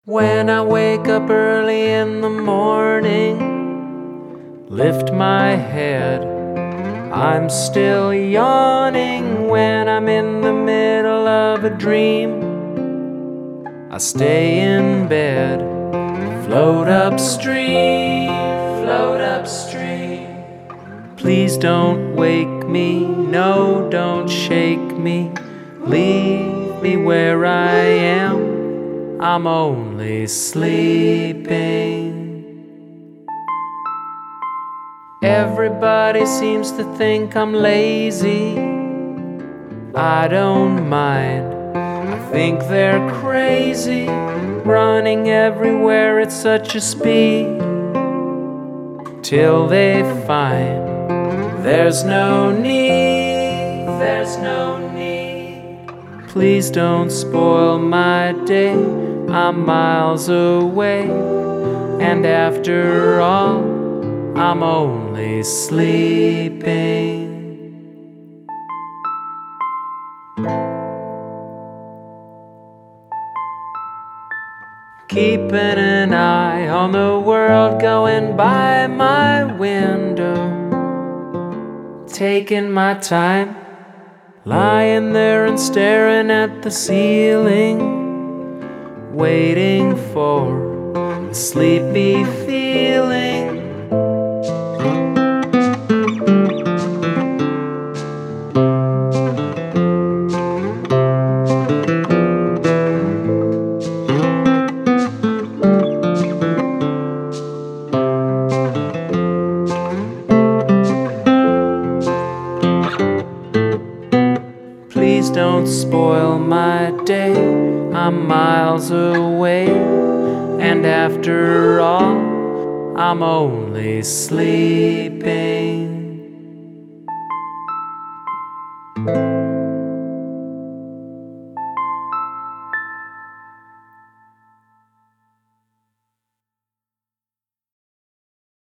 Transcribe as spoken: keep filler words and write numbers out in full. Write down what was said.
When I wake up early in the morning, lift my head, I'm still yawning. When I'm in the middle of a dream, I stay in bed, float upstream, float upstream. Please don't wake me, no, don't shake me, leave me where I am, I'm only sleeping. Everybody seems to think I'm lazy, I don't mind, I think they're crazy, running everywhere at such a speed, till they find there's no need, there's no need. Please don't spoil my day, I'm miles away, and after all, I'm only sleeping. Keeping an eye on the world going by my window, taking my time, lying there and staring at the ceiling, waiting for a sleepy feeling. Please don't spoil my day, I'm miles away, and after all, I'm only sleeping.